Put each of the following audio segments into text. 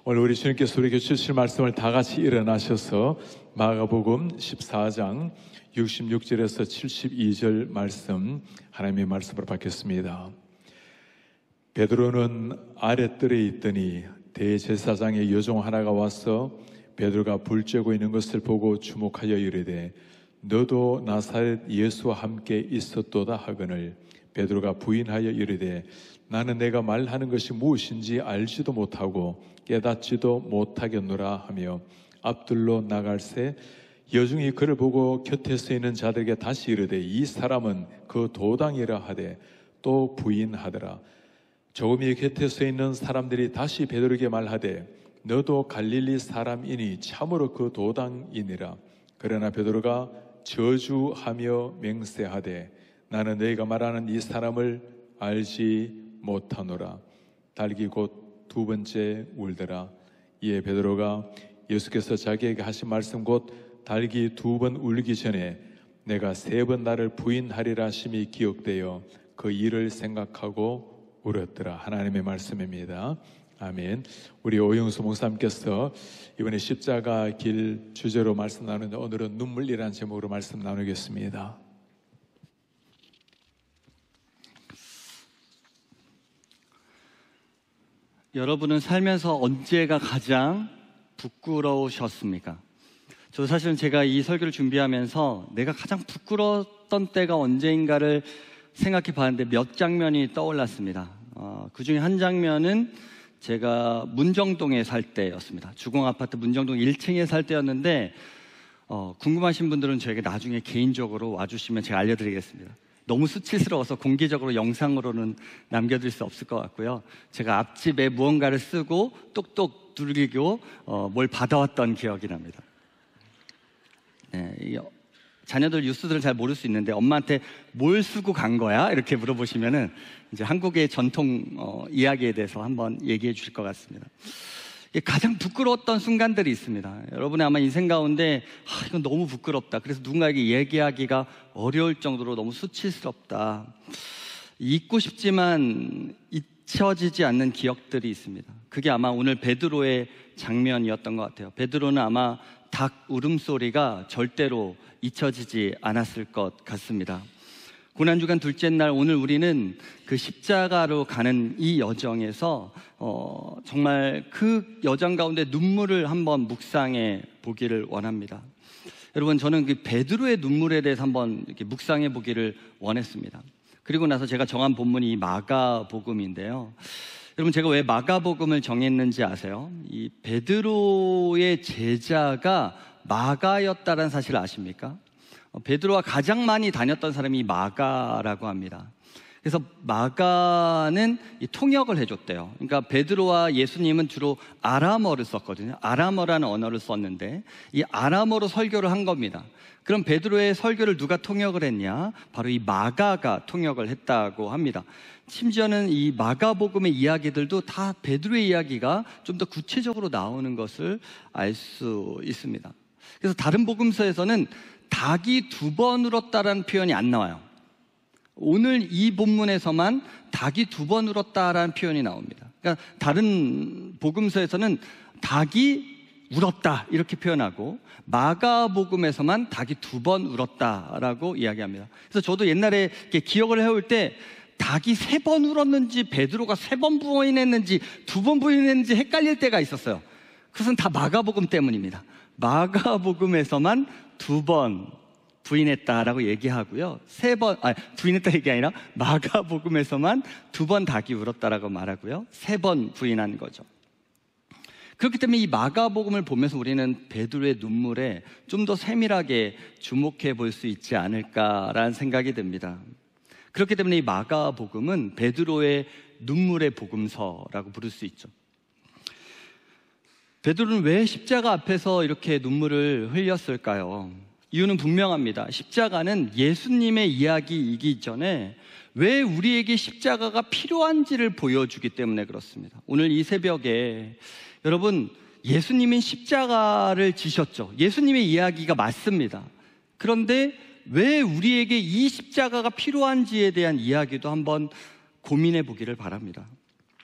오늘 우리 주님께서 우리에게 주실 말씀을 다 같이 일어나셔서 마가복음 14장 66절에서 72절 말씀 하나님의 말씀으로 받겠습니다. 베드로는 아랫뜰에 있더니 대제사장의 여종 하나가 와서 베드로가 불 쬐고 있는 것을 보고 주목하여 이르되 너도 나사렛 예수와 함께 있었도다 하거늘 베드로가 부인하여 이르되 나는 내가 말하는 것이 무엇인지 알지도 못하고 깨닫지도 못하겠노라 하며 앞들로 나갈새 여중이 그를 보고 곁에 서 있는 자들에게 다시 이르되 이 사람은 그 도당이라 하되 또 부인하더라. 조금이 곁에 서 있는 사람들이 다시 베드로에게 말하되 너도 갈릴리 사람이니 참으로 그 도당이니라. 그러나 베드로가 저주하며 맹세하되 나는 너희가 말하는 이 사람을 알지 못하노라. 달기 곧 두 번째 울더라. 이에 베드로가 예수께서 자기에게 하신 말씀 곧 달기 두 번 울기 전에 내가 세 번 나를 부인하리라 하심이 기억되어 그 일을 생각하고 울었더라. 하나님의 말씀입니다. 아멘. 우리 오영수 목사님께서 이번에 십자가 길 주제로 말씀 나누는데 오늘은 눈물이라는 제목으로 말씀 나누겠습니다. 여러분은 살면서 언제가 가장 부끄러우셨습니까? 저 사실은 제가 이 설교를 준비하면서 내가 가장 부끄러웠던 때가 언제인가를 생각해 봤는데 몇 장면이 떠올랐습니다. 그 중에 한 장면은 제가 문정동에 살 때였습니다. 주공아파트 문정동 1층에 살 때였는데 궁금하신 분들은 저에게 나중에 개인적으로 와주시면 제가 알려드리겠습니다. 너무 수치스러워서 공개적으로 영상으로는 남겨드릴 수 없을 것 같고요. 제가 앞집에 무언가를 쓰고 똑똑 두들기고 뭘 받아왔던 기억이 납니다. 네, 자녀들 뉴스들은 잘 모를 수 있는데 엄마한테 뭘 쓰고 간 거야? 이렇게 물어보시면은 이제 한국의 전통 이야기에 대해서 한번 얘기해 주실 것 같습니다. 가장 부끄러웠던 순간들이 있습니다. 여러분의 아마 인생 가운데 이건 너무 부끄럽다. 그래서 누군가에게 얘기하기가 어려울 정도로 너무 수치스럽다. 잊고 싶지만 잊혀지지 않는 기억들이 있습니다. 그게 아마 오늘 베드로의 장면이었던 것 같아요. 베드로는 아마 닭 울음소리가 절대로 잊혀지지 않았을 것 같습니다. 고난주간 둘째 날 오늘 우리는 그 십자가로 가는 이 여정에서 정말 그 여정 가운데 눈물을 한번 묵상해 보기를 원합니다. 여러분, 저는 그 베드로의 눈물에 대해서 한번 이렇게 묵상해 보기를 원했습니다. 그리고 나서 제가 정한 본문이 이 마가복음인데요. 여러분, 제가 왜 마가복음을 정했는지 아세요? 이 베드로의 제자가 마가였다는 사실을 아십니까? 베드로와 가장 많이 다녔던 사람이 마가라고 합니다. 그래서 마가는 이 통역을 해줬대요. 그러니까 베드로와 예수님은 주로 아람어를 썼거든요. 아람어라는 언어를 썼는데 이 아람어로 설교를 한 겁니다. 그럼 베드로의 설교를 누가 통역을 했냐? 바로 이 마가가 통역을 했다고 합니다. 심지어는 이 마가복음의 이야기들도 다 베드로의 이야기가 좀 더 구체적으로 나오는 것을 알 수 있습니다. 그래서 다른 복음서에서는 닭이 두 번 울었다라는 표현이 안 나와요. 오늘 이 본문에서만 닭이 두 번 울었다라는 표현이 나옵니다. 그러니까 다른 복음서에서는 닭이 울었다 이렇게 표현하고 마가복음에서만 닭이 두 번 울었다라고 이야기합니다. 그래서 저도 옛날에 이렇게 기억을 해올 때 닭이 세 번 울었는지 베드로가 세 번 부인했는지 두 번 부인했는지 헷갈릴 때가 있었어요. 그것은 다 마가복음 때문입니다. 마가복음에서만 두 번 부인했다라고 얘기하고요. 부인했다 얘기 아니라 마가복음에서만 두 번 닭이 울었다라고 말하고요. 세 번 부인한 거죠. 그렇기 때문에 이 마가복음을 보면서 우리는 베드로의 눈물에 좀 더 세밀하게 주목해 볼 수 있지 않을까라는 생각이 듭니다. 그렇기 때문에 이 마가복음은 베드로의 눈물의 복음서라고 부를 수 있죠. 베드로는 왜 십자가 앞에서 이렇게 눈물을 흘렸을까요? 이유는 분명합니다. 십자가는 예수님의 이야기이기 전에 왜 우리에게 십자가가 필요한지를 보여주기 때문에 그렇습니다. 오늘 이 새벽에 여러분, 예수님은 십자가를 지셨죠. 예수님의 이야기가 맞습니다. 그런데 왜 우리에게 이 십자가가 필요한지에 대한 이야기도 한번 고민해 보기를 바랍니다.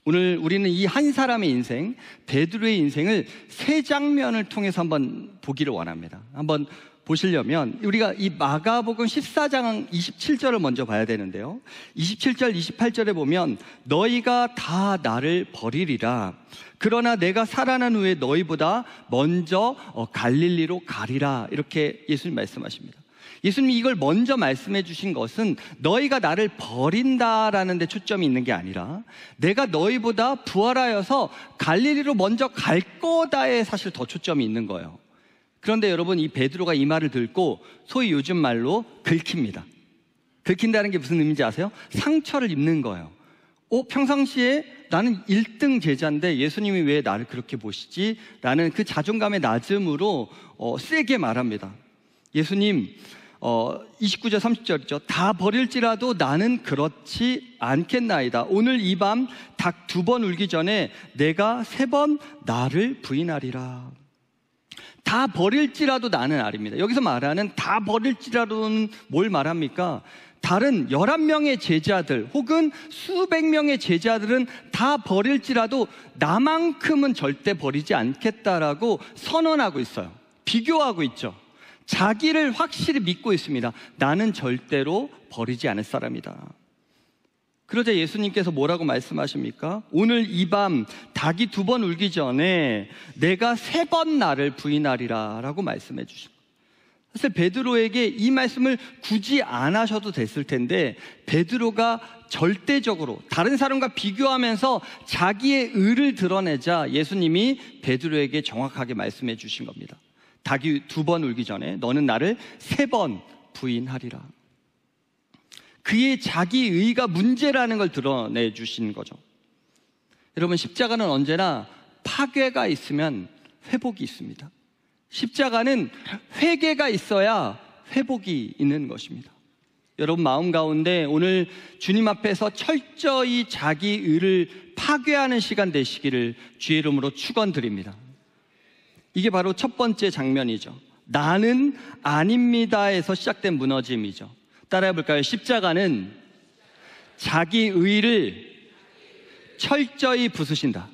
오늘 우리는 이 한 사람의 인생, 베드로의 인생을 세 장면을 통해서 한번 보기를 원합니다. 한번 보시려면 우리가 이 마가복음 14장 27절을 먼저 봐야 되는데요. 27절, 28절에 보면 너희가 다 나를 버리리라. 그러나 내가 살아난 후에 너희보다 먼저 갈릴리로 가리라. 이렇게 예수님 말씀하십니다. 예수님이 이걸 먼저 말씀해 주신 것은 너희가 나를 버린다라는 데 초점이 있는 게 아니라 내가 너희보다 부활하여서 갈릴리로 먼저 갈 거다에 사실 더 초점이 있는 거예요. 그런데 여러분, 이 베드로가 이 말을 듣고 소위 요즘 말로 긁힙니다. 긁힌다는 게 무슨 의미인지 아세요? 상처를 입는 거예요. 평상시에 나는 1등 제자인데 예수님이 왜 나를 그렇게 보시지? 라는 그 자존감의 낮음으로 세게 말합니다. 예수님 29절 30절이죠. 다 버릴지라도 나는 그렇지 않겠나이다. 오늘 이 밤 닭 2번 울기 전에 내가 3번 나를 부인하리라. 다 버릴지라도 나는 아닙니다. 여기서 말하는 다 버릴지라도는 뭘 말합니까? 다른 11명의 제자들 혹은 수백 명의 제자들은 다 버릴지라도 나만큼은 절대 버리지 않겠다라고 선언하고 있어요. 비교하고 있죠. 자기를 확실히 믿고 있습니다. 나는 절대로 버리지 않을 사람이다. 그러자 예수님께서 뭐라고 말씀하십니까? 오늘 이 밤 닭이 2번 울기 전에 내가 3번 나를 부인하리라 라고 말씀해 주십니다. 사실 베드로에게 이 말씀을 굳이 안 하셔도 됐을 텐데 베드로가 절대적으로 다른 사람과 비교하면서 자기의 의를 드러내자 예수님이 베드로에게 정확하게 말씀해 주신 겁니다. 닭이 2번 울기 전에 너는 나를 3번 부인하리라. 그의 자기 의가 문제라는 걸 드러내 주신 거죠. 여러분, 십자가는 언제나 파괴가 있으면 회복이 있습니다. 십자가는 회개가 있어야 회복이 있는 것입니다. 여러분 마음 가운데 오늘 주님 앞에서 철저히 자기 의를 파괴하는 시간 되시기를 주의 이름으로 축원드립니다. 이게 바로 첫 번째 장면이죠. 나는 아닙니다에서 시작된 무너짐이죠. 따라해 볼까요? 십자가는 자기 의를 철저히 부수신다.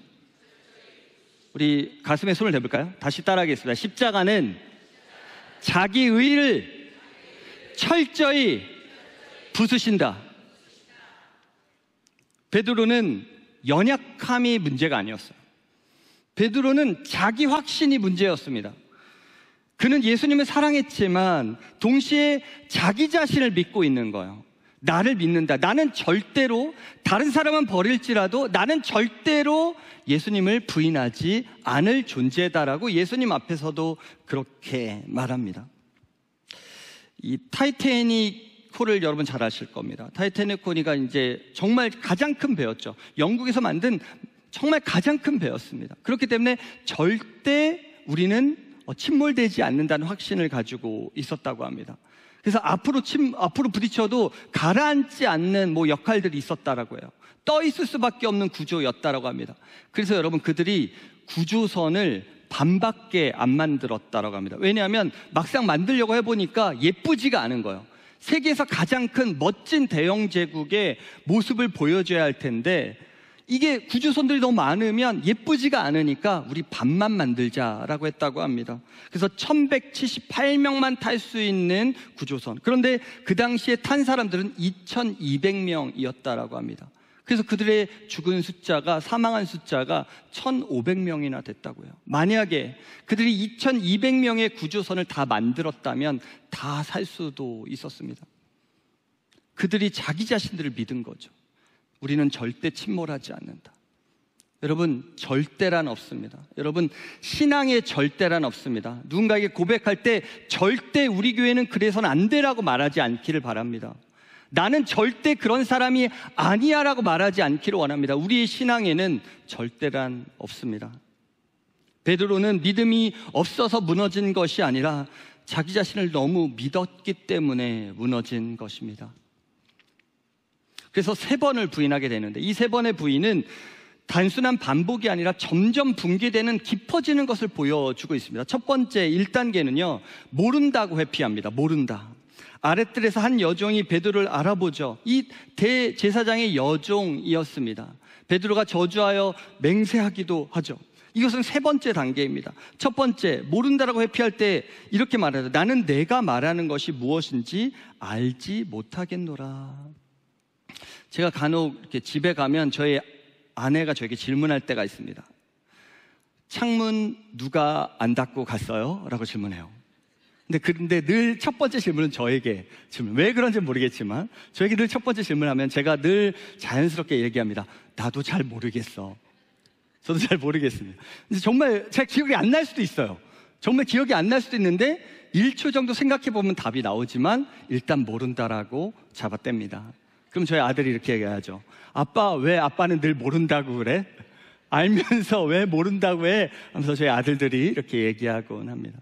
우리 가슴에 손을 대볼까요? 다시 따라하겠습니다. 십자가는 자기 의를 철저히 부수신다. 베드로는 연약함이 문제가 아니었어요. 베드로는 자기 확신이 문제였습니다. 그는 예수님을 사랑했지만 동시에 자기 자신을 믿고 있는 거예요. 나를 믿는다. 나는 절대로 다른 사람은 버릴지라도 나는 절대로 예수님을 부인하지 않을 존재다라고 예수님 앞에서도 그렇게 말합니다. 이 타이타닉 호를 여러분 잘 아실 겁니다. 타이타닉 호가 이제 정말 가장 큰 배였죠. 영국에서 만든 정말 가장 큰 배였습니다. 그렇기 때문에 절대 우리는 침몰되지 않는다는 확신을 가지고 있었다고 합니다. 그래서 앞으로 부딪혀도 가라앉지 않는 역할들이 있었다라고 해요. 떠 있을 수밖에 없는 구조였다라고 합니다. 그래서 여러분 그들이 구조선을 반밖에 안 만들었다라고 합니다. 왜냐하면 막상 만들려고 해보니까 예쁘지가 않은 거예요. 세계에서 가장 큰 멋진 대영 제국의 모습을 보여줘야 할 텐데 이게 구조선들이 너무 많으면 예쁘지가 않으니까 우리 반만 만들자라고 했다고 합니다. 그래서 1178명만 탈 수 있는 구조선. 그런데 그 당시에 탄 사람들은 2200명이었다라고 합니다. 그래서 그들의 죽은 숫자가, 사망한 숫자가 1500명이나 됐다고요. 만약에 그들이 2200명의 구조선을 다 만들었다면 다 살 수도 있었습니다. 그들이 자기 자신들을 믿은 거죠. 우리는 절대 침몰하지 않는다. 여러분, 절대란 없습니다. 여러분, 신앙에 절대란 없습니다. 누군가에게 고백할 때 절대 우리 교회는 그래서는 안 되라고 말하지 않기를 바랍니다. 나는 절대 그런 사람이 아니야 라고 말하지 않기를 원합니다. 우리의 신앙에는 절대란 없습니다. 베드로는 믿음이 없어서 무너진 것이 아니라 자기 자신을 너무 믿었기 때문에 무너진 것입니다. 그래서 3번을 부인하게 되는데 이 3번의 부인은 단순한 반복이 아니라 점점 붕괴되는 깊어지는 것을 보여주고 있습니다. 첫 번째 1단계는요, 모른다고 회피합니다. 모른다. 아랫뜰에서 한 여종이 베드로를 알아보죠. 이 대제사장의 여종이었습니다. 베드로가 저주하여 맹세하기도 하죠. 이것은 세 번째 단계입니다. 첫 번째, 모른다라고 회피할 때 이렇게 말하죠. 나는 내가 말하는 것이 무엇인지 알지 못하겠노라. 제가 간혹 이렇게 집에 가면 저희 아내가 저에게 질문할 때가 있습니다. 창문 누가 안 닫고 갔어요? 라고 질문해요. 근데 늘 첫 번째 질문은 저에게 질문. 왜 그런지 모르겠지만 저에게 늘 첫 번째 질문하면 제가 늘 자연스럽게 얘기합니다. 나도 잘 모르겠어. 저도 잘 모르겠습니다. 근데 정말 제 기억이 안 날 수도 있어요. 정말 기억이 안 날 수도 있는데 1초 정도 생각해 보면 답이 나오지만 일단 모른다라고 잡아뗍니다. 그럼 저희 아들이 이렇게 얘기하죠. 아빠, 왜 아빠는 늘 모른다고 그래? 알면서 왜 모른다고 해? 하면서 저희 아들들이 이렇게 얘기하곤 합니다.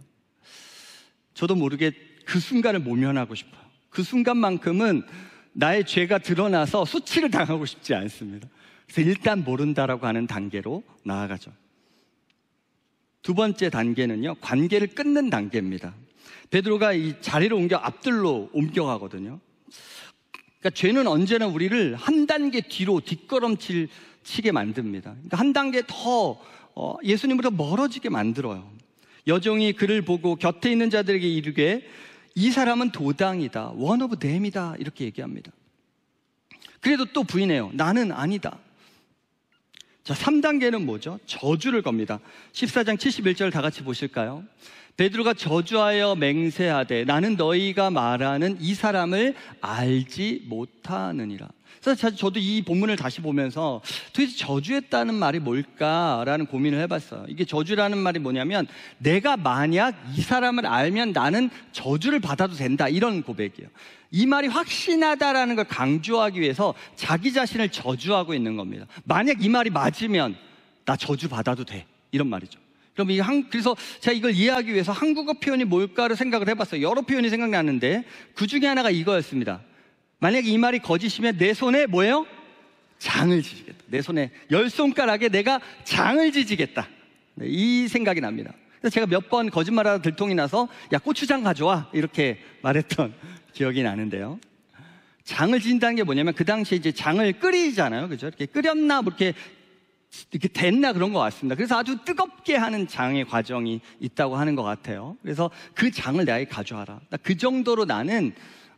저도 모르게 그 순간을 모면하고 싶어요. 그 순간만큼은 나의 죄가 드러나서 수치를 당하고 싶지 않습니다. 그래서 일단 모른다라고 하는 단계로 나아가죠. 두 번째 단계는요, 관계를 끊는 단계입니다. 베드로가 이 자리를 옮겨 앞들로 옮겨가거든요. 그러니까 죄는 언제나 우리를 한 단계 뒤로 뒷걸음치게 만듭니다. 그러니까 한 단계 더 예수님으로부터 멀어지게 만들어요. 여종이 그를 보고 곁에 있는 자들에게 이르되 이 사람은 도당이다, one of them이다 이렇게 얘기합니다. 그래도 또 부인해요. 나는 아니다. 자, 3단계는 뭐죠? 저주를 겁니다. 14장 71절 다 같이 보실까요? 베드로가 저주하여 맹세하되 나는 너희가 말하는 이 사람을 알지 못하느니라. 그래서 저도 이 본문을 다시 보면서 도대체 저주했다는 말이 뭘까라는 고민을 해봤어요. 이게 저주라는 말이 뭐냐면 내가 만약 이 사람을 알면 나는 저주를 받아도 된다, 이런 고백이에요. 이 말이 확신하다라는 걸 강조하기 위해서 자기 자신을 저주하고 있는 겁니다. 만약 이 말이 맞으면 나 저주 받아도 돼, 이런 말이죠. 그럼 그래서 제가 이걸 이해하기 위해서 한국어 표현이 뭘까를 생각을 해봤어요. 여러 표현이 생각나는데 그 중에 하나가 이거였습니다. 만약에 이 말이 거짓이면 내 손에 뭐예요? 장을 지지겠다. 내 손에 10손가락에 내가 장을 지지겠다. 네, 이 생각이 납니다. 그래서 제가 몇 번 거짓말하다 들통이 나서 야, 고추장 가져와 이렇게 말했던 기억이 나는데요. 장을 지진다는 게 뭐냐면 그 당시에 이제 장을 끓이잖아요, 그죠? 이렇게 끓였나 뭐 이렇게 됐나 그런 것 같습니다. 그래서 아주 뜨겁게 하는 장의 과정이 있다고 하는 것 같아요. 그래서 그 장을 나에게 가져와라. 그 정도로 나는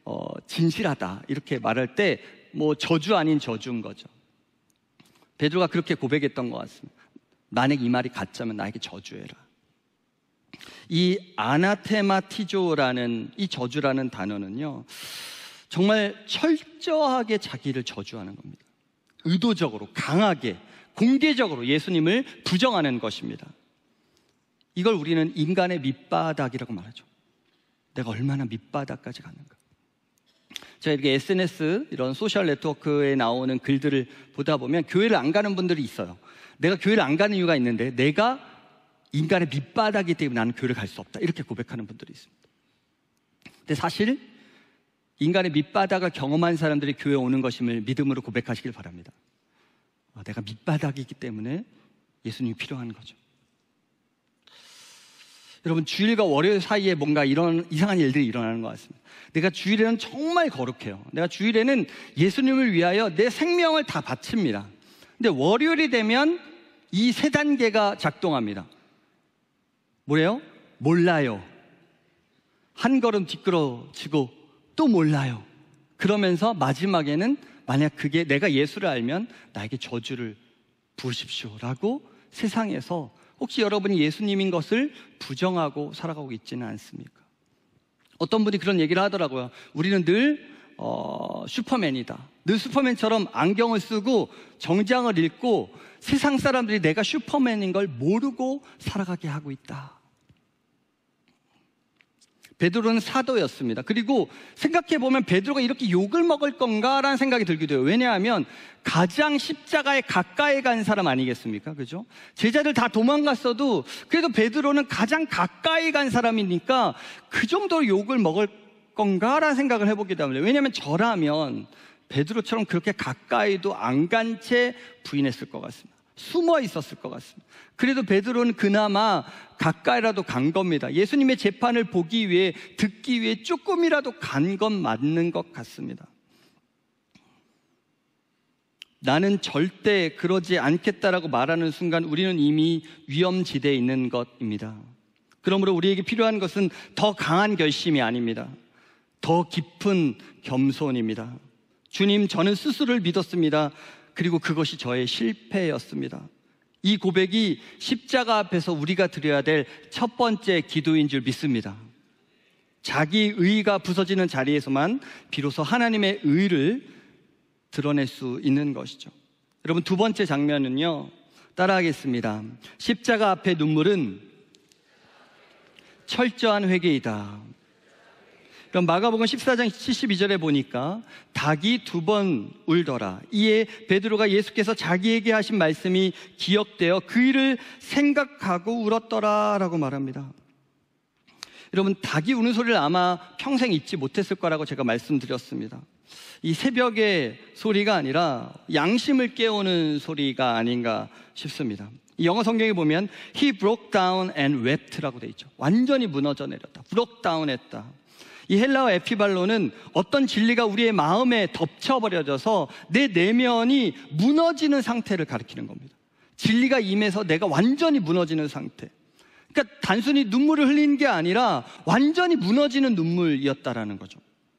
진실하다 이렇게 말할 때 뭐 저주 아닌 저주인 거죠. 베드로가 그렇게 고백했던 것 같습니다. 만약 이 말이 가짜면 나에게 저주해라. 이 아나테마티조라는 이 저주라는 단어는요, 정말 철저하게 자기를 저주하는 겁니다. 의도적으로, 강하게, 공개적으로 예수님을 부정하는 것입니다. 이걸 우리는 인간의 밑바닥이라고 말하죠. 내가 얼마나 밑바닥까지 가는가. 제가 이렇게 SNS 이런 소셜 네트워크에 나오는 글들을 보다 보면 교회를 안 가는 분들이 있어요. 내가 교회를 안 가는 이유가 있는데 내가 인간의 밑바닥이기 때문에 나는 교회를 갈 수 없다, 이렇게 고백하는 분들이 있습니다. 근데 사실 인간의 밑바닥을 경험한 사람들이 교회에 오는 것임을 믿음으로 고백하시길 바랍니다. 내가 밑바닥이기 때문에 예수님이 필요한 거죠. 여러분, 주일과 월요일 사이에 뭔가 이런 이상한 일들이 일어나는 것 같습니다. 내가 주일에는 정말 거룩해요. 내가 주일에는 예수님을 위하여 내 생명을 다 바칩니다. 근데 월요일이 되면 이 세 단계가 작동합니다. 뭐래요? 몰라요. 한 걸음 뒷걸음치고 또 몰라요. 그러면서 마지막에는 만약 그게 내가 예수를 알면 나에게 저주를 부으십시오라고 세상에서 혹시 여러분이 예수님인 것을 부정하고 살아가고 있지는 않습니까? 어떤 분이 그런 얘기를 하더라고요. 우리는 늘 슈퍼맨이다. 늘 슈퍼맨처럼 안경을 쓰고 정장을 입고 세상 사람들이 내가 슈퍼맨인 걸 모르고 살아가게 하고 있다. 베드로는 사도였습니다. 그리고 생각해보면 베드로가 이렇게 욕을 먹을 건가라는 생각이 들기도 해요. 왜냐하면 가장 십자가에 가까이 간 사람 아니겠습니까? 그죠? 제자들 다 도망갔어도 그래도 베드로는 가장 가까이 간 사람이니까 그 정도로 욕을 먹을 건가라는 생각을 해보기도 합니다. 왜냐하면 저라면 베드로처럼 그렇게 가까이도 안 간 채 부인했을 것 같습니다. 숨어 있었을 것 같습니다. 그래도 베드로는 그나마 가까이라도 간 겁니다. 예수님의 재판을 보기 위해, 듣기 위해 조금이라도 간 건 맞는 것 같습니다. 나는 절대 그러지 않겠다라고 말하는 순간 우리는 이미 위험지대에 있는 것입니다. 그러므로 우리에게 필요한 것은 더 강한 결심이 아닙니다. 더 깊은 겸손입니다. 주님, 저는 스스로를 믿었습니다. 그리고 그것이 저의 실패였습니다. 이 고백이 십자가 앞에서 우리가 드려야 될 첫 번째 기도인 줄 믿습니다. 자기 의가 부서지는 자리에서만 비로소 하나님의 의를 드러낼 수 있는 것이죠. 여러분, 두 번째 장면은요, 따라하겠습니다. 십자가 앞의 눈물은 철저한 회개이다. 그럼 마가복음 14장 72절에 보니까 닭이 2번 울더라. 이에 베드로가 예수께서 자기에게 하신 말씀이 기억되어 그 일을 생각하고 울었더라 라고 말합니다. 여러분, 닭이 우는 소리를 아마 평생 잊지 못했을 거라고 제가 말씀드렸습니다. 이 새벽의 소리가 아니라 양심을 깨우는 소리가 아닌가 싶습니다. 이 영어 성경에 보면 He broke down and wept라고 돼 있죠. 완전히 무너져 내렸다. broke down 했다. 이 헬라어 에피발로는 어떤 진리가 우리의 마음에 덮쳐버려져서 내 내면이 무너지는 상태를 가리키는 겁니다. 진리가 임해서 내가 완전히 무너지는 상태. 그러니까 단순히 눈물을 흘린 게 아니라 완전히 무너지는 눈물이었다라는 거죠.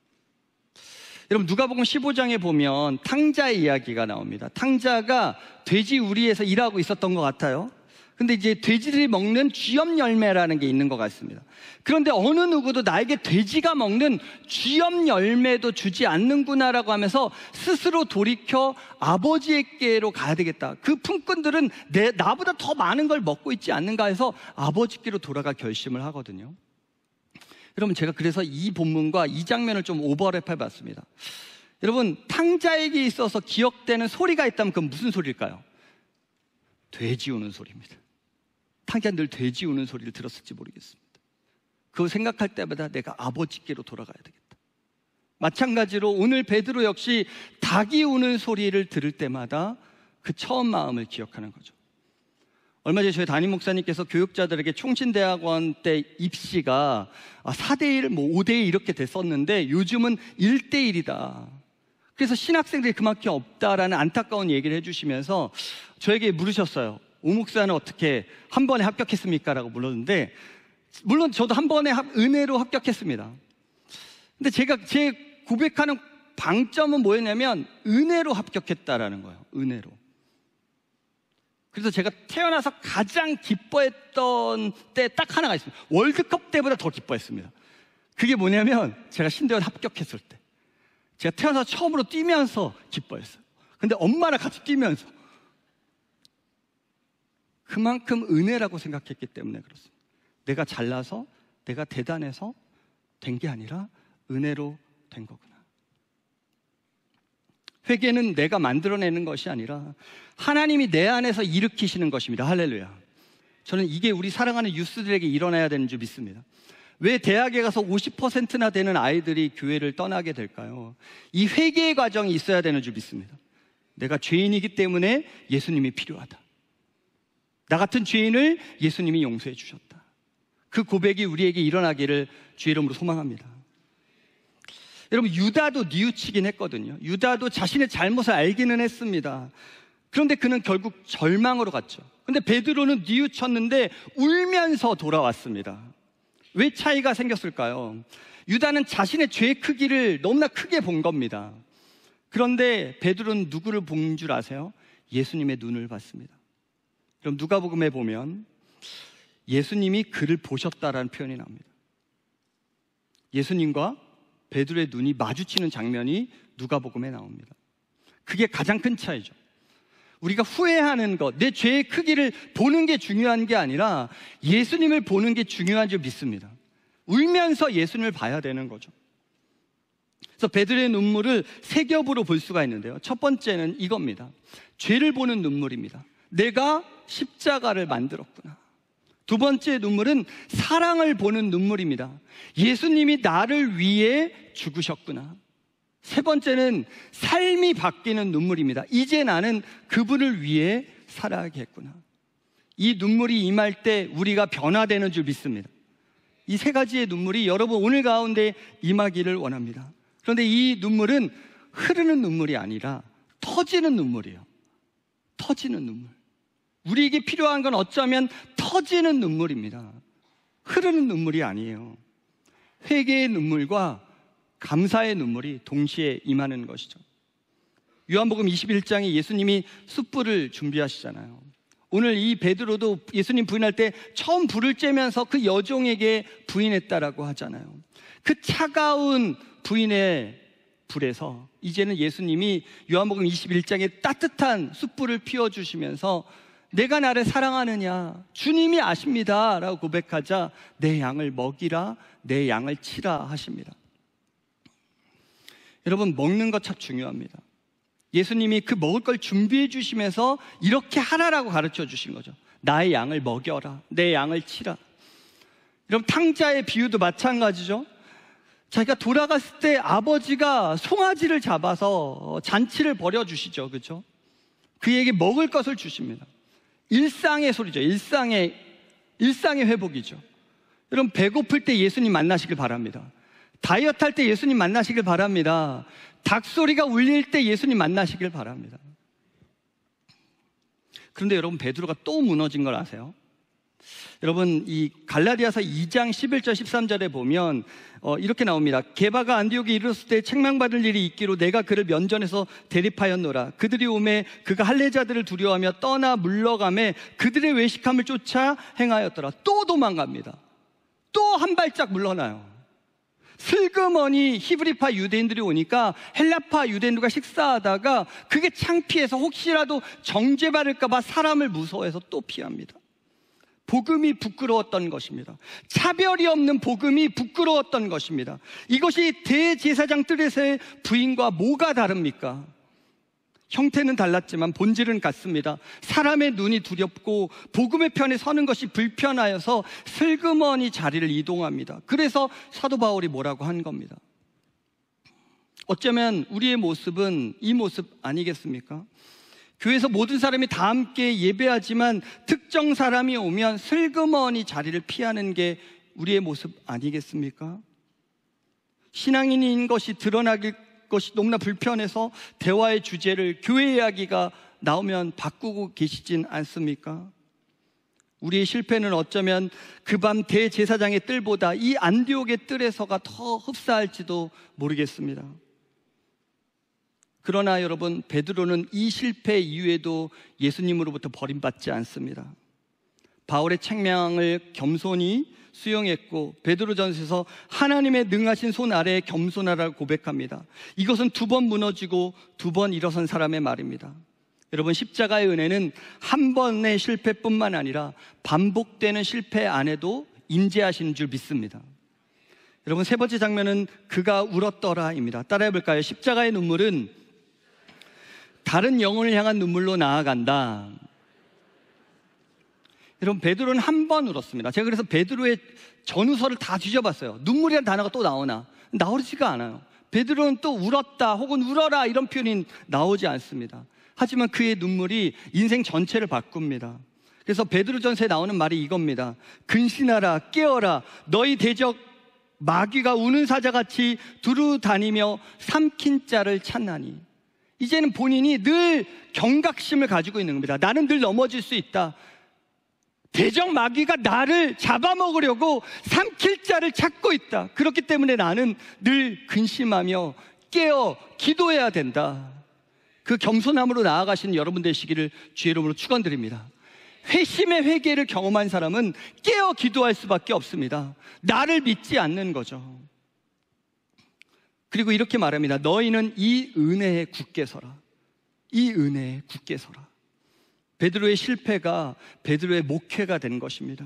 여러분, 누가복음 15장에 보면 탕자의 이야기가 나옵니다. 탕자가 돼지 우리에서 일하고 있었던 것 같아요. 근데 이제 돼지들이 먹는 쥐염 열매라는 게 있는 것 같습니다. 그런데 어느 누구도 나에게 돼지가 먹는 쥐염 열매도 주지 않는구나라고 하면서 스스로 돌이켜 아버지에게로 가야 되겠다. 그 품꾼들은 나보다 더 많은 걸 먹고 있지 않는가 해서 아버지께로 돌아갈 결심을 하거든요. 여러분, 제가 그래서 이 본문과 이 장면을 좀 오버랩 해봤습니다. 여러분, 탕자에게 있어서 기억되는 소리가 있다면 그건 무슨 소리일까요? 돼지 우는 소리입니다. 탕자는 늘 돼지 우는 소리를 들었을지 모르겠습니다. 그거 생각할 때마다 내가 아버지께로 돌아가야 되겠다. 마찬가지로 오늘 베드로 역시 닭이 우는 소리를 들을 때마다 그 처음 마음을 기억하는 거죠. 얼마 전에 저희 담임 목사님께서 교육자들에게 총신대학원 때 입시가 4대1, 5대1 이렇게 됐었는데 요즘은 1대1이다. 그래서 신학생들이 그만큼 없다라는 안타까운 얘기를 해주시면서 저에게 물으셨어요. 오 목사는 어떻게 한 번에 합격했습니까? 라고 물었는데, 물론 저도 한 번에 은혜로 합격했습니다. 근데 제가 제 고백하는 방점은 뭐였냐면 은혜로 합격했다라는 거예요. 은혜로. 그래서 제가 태어나서 가장 기뻐했던 때 딱 하나가 있습니다. 월드컵 때보다 더 기뻐했습니다. 그게 뭐냐면 제가 신대원 합격했을 때 제가 태어나서 처음으로 뛰면서 기뻐했어요. 근데 엄마랑 같이 뛰면서 그만큼 은혜라고 생각했기 때문에 그렇습니다. 내가 잘나서 내가 대단해서 된 게 아니라 은혜로 된 거구나. 회개는 내가 만들어내는 것이 아니라 하나님이 내 안에서 일으키시는 것입니다. 할렐루야. 저는 이게 우리 사랑하는 유스들에게 일어나야 되는 줄 믿습니다. 왜 대학에 가서 50%나 되는 아이들이 교회를 떠나게 될까요? 이 회개의 과정이 있어야 되는 줄 믿습니다. 내가 죄인이기 때문에 예수님이 필요하다. 나 같은 죄인을 예수님이 용서해 주셨다. 그 고백이 우리에게 일어나기를 주의 이름으로 소망합니다. 여러분, 유다도 뉘우치긴 했거든요. 유다도 자신의 잘못을 알기는 했습니다. 그런데 그는 결국 절망으로 갔죠. 근데 베드로는 뉘우쳤는데 울면서 돌아왔습니다. 왜 차이가 생겼을까요? 유다는 자신의 죄의 크기를 너무나 크게 본 겁니다. 그런데 베드로는 누구를 본 줄 아세요? 예수님의 눈을 봤습니다. 그럼 누가복음에 보면 예수님이 그를 보셨다라는 표현이 나옵니다. 예수님과 베드로의 눈이 마주치는 장면이 누가복음에 나옵니다. 그게 가장 큰 차이죠. 우리가 후회하는 것, 내 죄의 크기를 보는 게 중요한 게 아니라 예수님을 보는 게 중요한 줄 믿습니다. 울면서 예수님을 봐야 되는 거죠. 그래서 베드로의 눈물을 세 겹으로 볼 수가 있는데요. 첫 번째는 이겁니다. 죄를 보는 눈물입니다. 내가 십자가를 만들었구나. 두 번째 눈물은 사랑을 보는 눈물입니다. 예수님이 나를 위해 죽으셨구나. 세 번째는 삶이 바뀌는 눈물입니다. 이제 나는 그분을 위해 살아야겠구나. 이 눈물이 임할 때 우리가 변화되는 줄 믿습니다. 이 세 가지의 눈물이 여러분 오늘 가운데 임하기를 원합니다. 그런데 이 눈물은 흐르는 눈물이 아니라 터지는 눈물이에요. 터지는 눈물. 우리에게 필요한 건 어쩌면 터지는 눈물입니다. 흐르는 눈물이 아니에요. 회개의 눈물과 감사의 눈물이 동시에 임하는 것이죠. 요한복음 21장에 예수님이 숯불을 준비하시잖아요. 오늘 이 베드로도 예수님 부인할 때 처음 불을 쬐면서 그 여종에게 부인했다라고 하잖아요. 그 차가운 부인의 불에서 이제는 예수님이 요한복음 21장에 따뜻한 숯불을 피워주시면서 내가 나를 사랑하느냐 주님이 아십니다 라고 고백하자 내 양을 먹이라 내 양을 치라 하십니다. 여러분, 먹는 것 참 중요합니다. 예수님이 그 먹을 걸 준비해 주시면서 이렇게 하라라고 가르쳐 주신 거죠. 나의 양을 먹여라 내 양을 치라. 여러분, 탕자의 비유도 마찬가지죠. 자기가 돌아갔을 때 아버지가 송아지를 잡아서 잔치를 벌여주시죠. 그렇죠? 그에게 먹을 것을 주십니다. 일상의 소리죠. 일상의 회복이죠. 여러분, 배고플 때 예수님 만나시길 바랍니다. 다이어트 할 때 예수님 만나시길 바랍니다. 닭소리가 울릴 때 예수님 만나시길 바랍니다. 그런데 여러분, 베드로가 또 무너진 걸 아세요? 여러분, 이 갈라디아서 2장 11절 13절에 보면 이렇게 나옵니다. 게바가 안디옥에 이르렀을 때 책망받을 일이 있기로 내가 그를 면전에서 대립하였노라. 그들이 오매 그가 할례자들을 두려워하며 떠나 물러가매 그들의 외식함을 쫓아 행하였더라. 또 도망갑니다. 또 한 발짝 물러나요. 슬그머니 히브리파 유대인들이 오니까 헬라파 유대인들과 식사하다가 그게 창피해서 혹시라도 정죄받을까 봐 사람을 무서워해서 또 피합니다. 복음이 부끄러웠던 것입니다. 차별이 없는 복음이 부끄러웠던 것입니다. 이것이 대제사장 뜰에서의 부인과 뭐가 다릅니까? 형태는 달랐지만 본질은 같습니다. 사람의 눈이 두렵고 복음의 편에 서는 것이 불편하여서 슬그머니 자리를 이동합니다. 그래서 사도 바울이 뭐라고 한 겁니다. 어쩌면 우리의 모습은 이 모습 아니겠습니까? 교회에서 모든 사람이 다 함께 예배하지만 특정 사람이 오면 슬그머니 자리를 피하는 게 우리의 모습 아니겠습니까? 신앙인인 것이 드러나길 것이 너무나 불편해서 대화의 주제를 교회 이야기가 나오면 바꾸고 계시진 않습니까? 우리의 실패는 어쩌면 그 밤 대제사장의 뜰보다 이 안디옥의 뜰에서가 더 흡사할지도 모르겠습니다. 그러나 여러분, 베드로는 이 실패 이후에도 예수님으로부터 버림받지 않습니다. 바울의 책망을 겸손히 수용했고 베드로전서에서 하나님의 능하신 손 아래에 겸손하라고 고백합니다. 이것은 2번 무너지고 2번 일어선 사람의 말입니다. 여러분, 십자가의 은혜는 한 번의 실패뿐만 아니라 반복되는 실패 안에도 임재하시는 줄 믿습니다. 여러분, 세 번째 장면은 그가 울었더라입니다. 따라해볼까요? 십자가의 눈물은 다른 영혼을 향한 눈물로 나아간다. 여러분, 베드로는 한 번 울었습니다. 제가 그래서 베드로의 전후서를 다 뒤져봤어요. 눈물이라는 단어가 또 나오지가 않아요. 베드로는 또 울었다 혹은 울어라 이런 표현이 나오지 않습니다. 하지만 그의 눈물이 인생 전체를 바꿉니다. 그래서 베드로전서에 나오는 말이 이겁니다. 근신하라, 깨어라, 너희 대적 마귀가 우는 사자같이 두루 다니며 삼킨 자를 찾나니. 이제는 본인이 늘 경각심을 가지고 있는 겁니다. 나는 늘 넘어질 수 있다. 대적 마귀가 나를 잡아먹으려고 삼킬 자를 찾고 있다. 그렇기 때문에 나는 늘 근심하며 깨어 기도해야 된다. 그 겸손함으로 나아가시는 여러분 되시기를 주의 이름으로 축원드립니다. 회심의 회개를 경험한 사람은 깨어 기도할 수밖에 없습니다. 나를 믿지 않는 거죠. 그리고 이렇게 말합니다. 너희는 이 은혜에 굳게 서라. 이 은혜에 굳게 서라. 베드로의 실패가 베드로의 목회가 된 것입니다.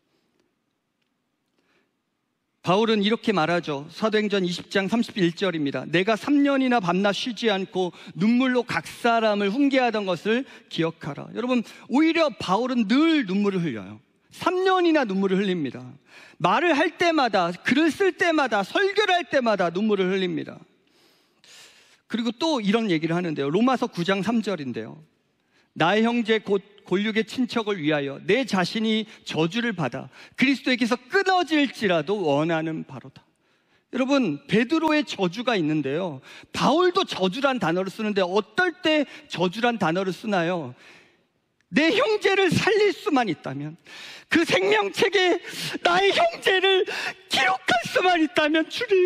바울은 이렇게 말하죠. 사도행전 20장 31절입니다. 내가 3년이나 밤낮 쉬지 않고 눈물로 각 사람을 훈계하던 것을 기억하라. 여러분, 오히려 바울은 늘 눈물을 흘려요. 3년이나 눈물을 흘립니다. 말을 할 때마다, 글을 쓸 때마다, 설교를 할 때마다 눈물을 흘립니다. 그리고 또 이런 얘기를 하는데요. 로마서 9장 3절인데요. 나의 형제 곧 골육의 친척을 위하여 내 자신이 저주를 받아 그리스도에게서 끊어질지라도 원하는 바로다. 여러분, 베드로의 저주가 있는데요, 바울도 저주란 단어를 쓰는데 어떨 때 저주란 단어를 쓰나요? 내 형제를 살릴 수만 있다면, 그 생명책에 나의 형제를 기록할 수만 있다면, 주님,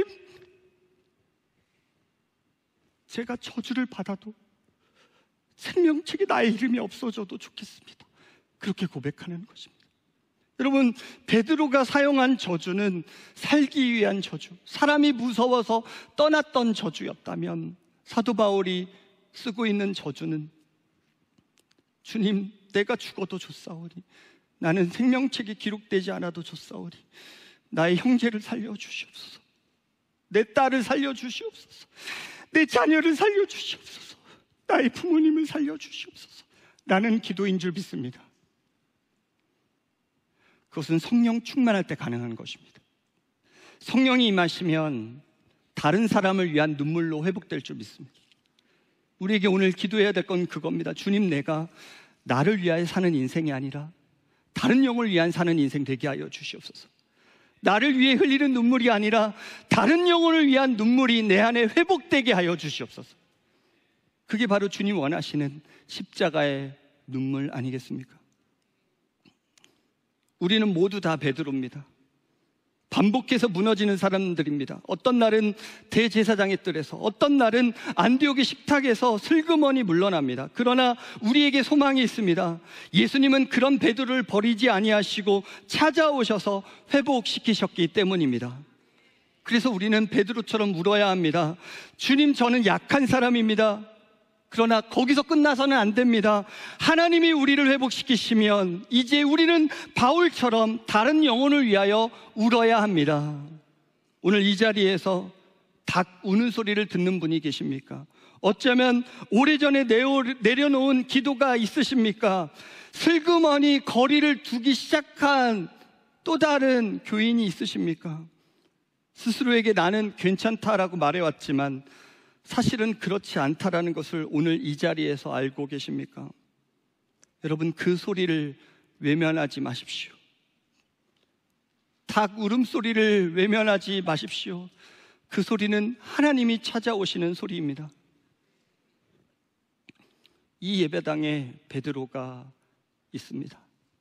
제가 저주를 받아도 생명책에 나의 이름이 없어져도 좋겠습니다. 그렇게 고백하는 것입니다. 여러분, 베드로가 사용한 저주는 살기 위한 저주, 사람이 무서워서 떠났던 저주였다면, 사도 바울이 쓰고 있는 저주는 주님, 내가 죽어도 좋사오니, 나는 생명책에 기록되지 않아도 좋사오니, 나의 형제를 살려주시옵소서, 내 딸을 살려주시옵소서, 내 자녀를 살려주시옵소서, 나의 부모님을 살려주시옵소서 라는 기도인 줄 믿습니다. 그것은 성령 충만할 때 가능한 것입니다. 성령이 임하시면 다른 사람을 위한 눈물로 회복될 줄 믿습니다. 우리에게 오늘 기도해야 될 건 그겁니다. 주님, 내가 나를 위하여 사는 인생이 아니라 다른 영을 위한 사는 인생 되게 하여 주시옵소서. 나를 위해 흘리는 눈물이 아니라 다른 영혼을 위한 눈물이 내 안에 회복되게 하여 주시옵소서. 그게 바로 주님 원하시는 십자가의 눈물 아니겠습니까? 우리는 모두 다 베드로입니다. 반복해서 무너지는 사람들입니다. 어떤 날은 대제사장의 뜰에서, 어떤 날은 안디옥의 식탁에서 슬그머니 물러납니다. 그러나 우리에게 소망이 있습니다. 예수님은 그런 베드로를 버리지 아니하시고 찾아오셔서 회복시키셨기 때문입니다. 그래서 우리는 베드로처럼 울어야 합니다. 주님, 저는 약한 사람입니다. 그러나 거기서 끝나서는 안 됩니다. 하나님이 우리를 회복시키시면 이제 우리는 바울처럼 다른 영혼을 위하여 울어야 합니다. 오늘 이 자리에서 닭 우는 소리를 듣는 분이 계십니까? 어쩌면 오래전에 내려놓은 기도가 있으십니까? 슬그머니 거리를 두기 시작한 또 다른 교인이 있으십니까? 스스로에게 나는 괜찮다라고 말해왔지만 사실은 그렇지 않다라는 것을 오늘 이 자리에서 알고 계십니까? 여러분, 그 소리를 외면하지 마십시오. 닭 울음소리를 외면하지 마십시오. 그 소리는 하나님이 찾아오시는 소리입니다. 이 예배당에 베드로가 있습니다.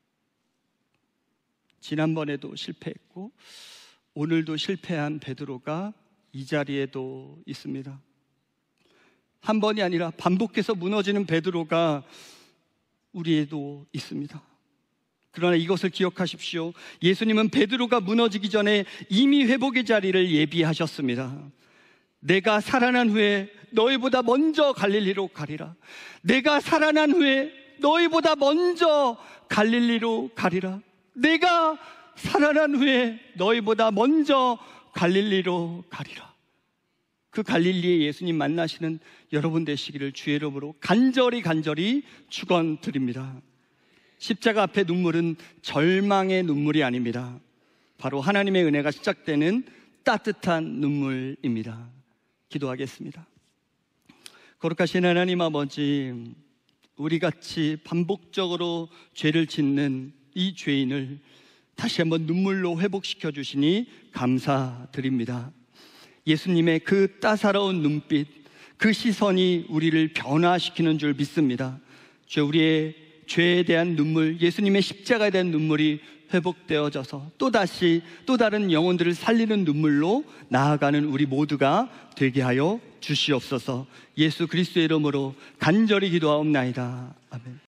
지난번에도 실패했고 오늘도 실패한 베드로가 이 자리에도 있습니다. 한 번이 아니라 반복해서 무너지는 베드로가 우리에도 있습니다. 그러나 이것을 기억하십시오. 예수님은 베드로가 무너지기 전에 이미 회복의 자리를 예비하셨습니다. 내가 살아난 후에 너희보다 먼저 갈릴리로 가리라. 내가 살아난 후에 너희보다 먼저 갈릴리로 가리라. 내가 살아난 후에 너희보다 먼저 갈릴리로 가리라. 그 갈릴리에 예수님 만나시는 여러분 되시기를 주의 이름으로 간절히 축원드립니다. 십자가 앞에 눈물은 절망의 눈물이 아닙니다. 바로 하나님의 은혜가 시작되는 따뜻한 눈물입니다. 기도하겠습니다. 거룩하신 하나님 아버지, 우리같이 반복적으로 죄를 짓는 이 죄인을 다시 한번 눈물로 회복시켜 주시니 감사드립니다. 예수님의 그 따사로운 눈빛, 그 시선이 우리를 변화시키는 줄 믿습니다. 우리의 죄에 대한 눈물, 예수님의 십자가에 대한 눈물이 회복되어져서 또다시 또 다른 영혼들을 살리는 눈물로 나아가는 우리 모두가 되게 하여 주시옵소서. 예수 그리스도의 이름으로 간절히 기도하옵나이다. 아멘.